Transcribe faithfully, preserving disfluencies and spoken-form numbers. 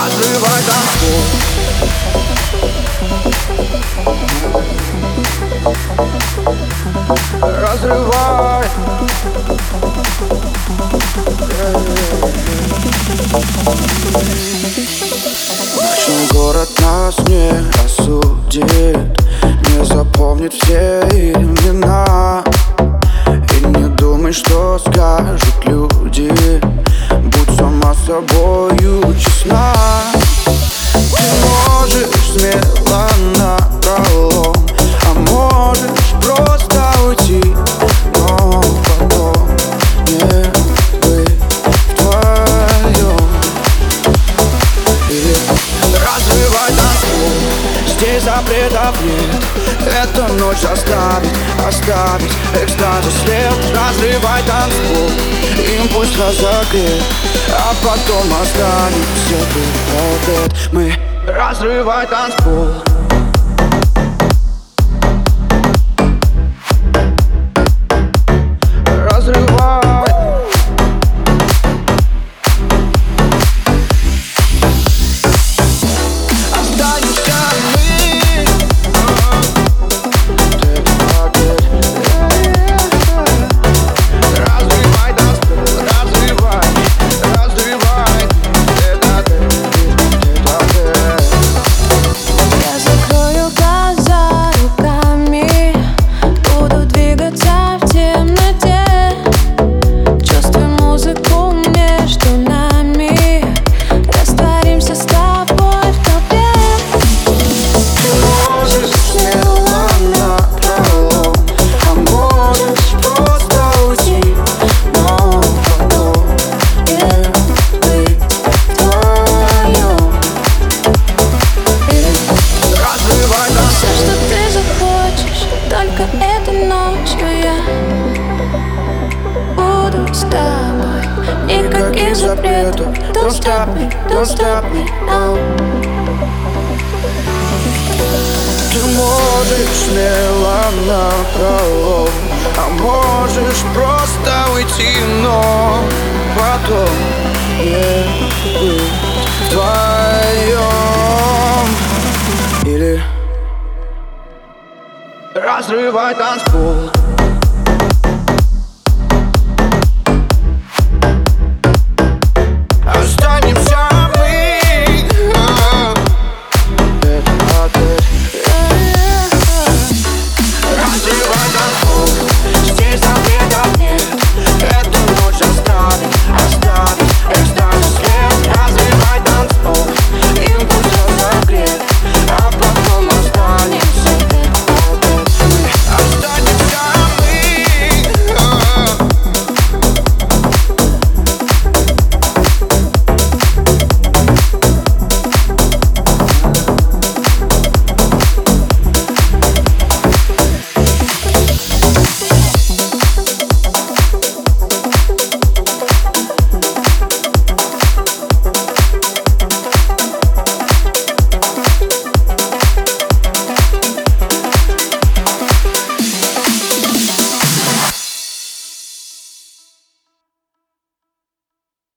разрывай танцпол. Разрывай. Ночной город нас не осудит, не запомнит все имена. И не думай, что скажут люди, будь сама собою честна. Ты можешь смело напролом, а можешь просто уйти, но потом не быть вдвоем. Или разрывай танцпол, здесь запретов нет. Эта ночь оставит, оставить экстаза след. Разрывай танцпол, импульс разогрет, а потом останемся тет-а-тет. Мы разрывай танцпол. Разрывай. Останемся мы. Разрывай танцпол, разрывай, разрывай. Я закрою глаза руками, буду двигаться в темноте. Чувствуй музыку между нами, растворимся с тобой в толпе. Ты можешь смело напролом, а можешь просто уйти, но потом не быть вдвоем. Разрывай Все, танцпол. что ты захочешь, только этой ночью я буду с тобой. Никаких запретов. Don't stop me, don't stop me, no. Ты можешь смело напролом, а можешь просто уйти, но потом не быть вдвоем. Или разрывай танцпол.